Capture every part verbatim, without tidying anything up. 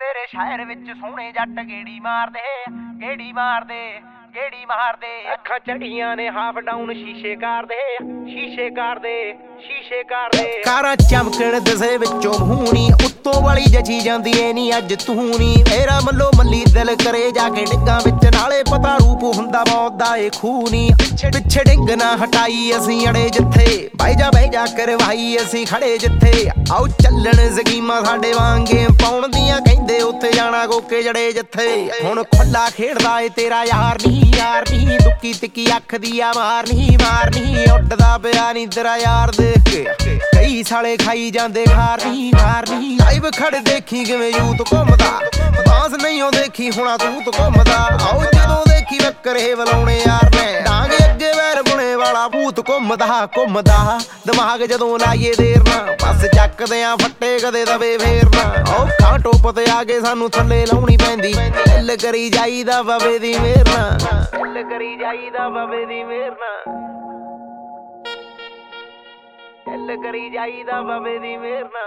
तेरे शहर विच सोहणे जट गेड़ी मारदे गेड़ी मारदे गेड़ी मारदे अखां चढ़ियां ने हाफ डाउन शीशे करदे शीशे करदे शीशे करदे कारां चमकण दसे विचों मूहनी उत्तों वाली जची जांदी ऐ नी अज तू नी मेरा मल्लो मल्ली दिल करे जाके डिग्गां विच नाले पता रूप हुंदा मौत दा ए खूनी पिछे डिंग ना हटाई असीं अड़े जिथे बाई जा बाई जा करवाई असीं खड़े जिथे आओ चलण जकीमा साडे वांगे पाउण दियां कहंदे उत्थे जाना गोके जड़े जिथे हुण खुला खेडदा ए तेरा यार नी यार नी दुक्की तिक्की अख दी आ मारनी मारनी उड्डदा पिया नी तेरा यार देख के कई साले खाई जांदे खारनी खारनी लाइव खड़ देखी किवें यूथ घुमदा बांस नहीं हो देखी हुणा तूत घुमदा आओ जदों देखी वक्करे वलाउणे यार ने डांगे अगे वैर बुणे वाला भूत घुमदा घुमदा दिमाग जदों लाइए देर ना बस चकदे आ फट्टे कदे दबे फेरना ओ खां टोप ते आगे सानू थल्ले लाउणी पैंदी दिल करी जाईदा बाबे दी मेहर ना दिल करी जाईदा बाबे दी मेहर ना दिल करी जाईदा बाबे दी मेहर ना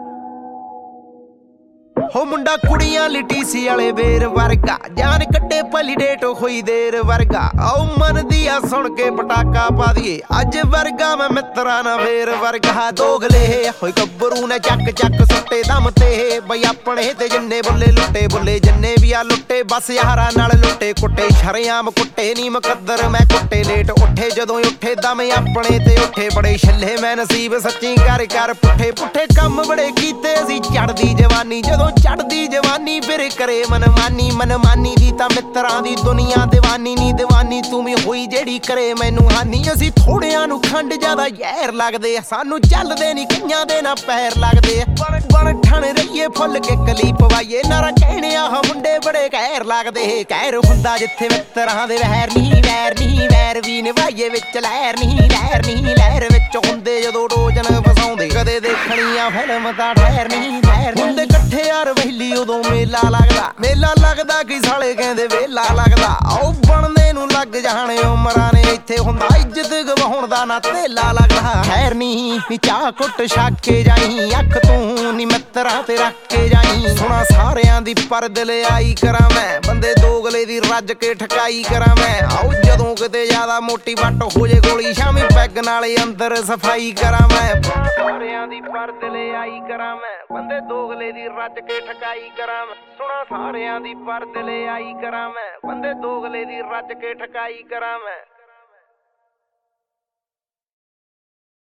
हो मुंडा कुड़ियां लिटीसी वाले बेर वर्गा जान कट्टे पली डेट होई देर वर्गा आओ मन दिया सुन के पटाका पा दिए अज वर्गा मैं मित्रा ना वेर वर्गा दोगले होई गब्बरू ने चक चक सुट्टे दम ते बई अपने ते जिन्ने बुल्ले लुट्टे बुल्ले जिन्ने भी आ लुट्टे बस यारा नाल लुट्टे कुट्टे शरेआम कुट्टे नी मुकद्दर मैं कुट्टे लेट उठे जदों उठे दम अपने ते उठे बड़े छल्ले मैं नसीब सच्ची कर कर पुठे पुठे कम बड़े कीते असी चढ़दी जवानी जदों चढ़दी जवानी फिर करे मनमानी मनमानी दी तां मित्रां दी दुनिया दीवानी नी दीवानी तू भी होई जेड़ी करे मैनू हानी असी थोड़ियां नू खंड ज्यादा जहर लगदे सानू चलदे नी कईयां दे ना पैर लगदे बण बण ठण रहीए फुੱਲ के कली पवाईए नारा कहणे आ मुंडे बड़े कहर लगदे कहर हुंदा जिथे मित्रां दे वैर नी वैर नी वैर भी निभाईए विच लहर नी लहर नी लहर विच हुंदे जदों डोजन फसाउंदे कदे देखणियां फिल्म तां ठहर नी ठहर हुंदे इकट्ठे यार वैली उदों मेला लगदा मेला लगदा कि साले कहंदे वेला लगदा आओ बनदे नू लग जाणे उमरां ने इत्थे हुंदा इज्जत गवाउण दा ना तेला लगदा खैर नी नी चाह कुट छक के जाई अख तू नी मित्रा ते रख के जाई सुना सारियां दी पर दिल आई करां मैं बंदे दोगले दी रज के ठकाई करां मैं आओ जदों किते ज्यादा मोटी वट हो जे गोली शामी पैग नाले अंदर सफाई करां मैं सारियां दी पर दिल आई करां मैं बंदे दोगले दी रज के ठकाई करां मैं सुना सारियां दी पर दिल आई करां मैं बंदे दोगले दी रज के ठकाई करां मैं।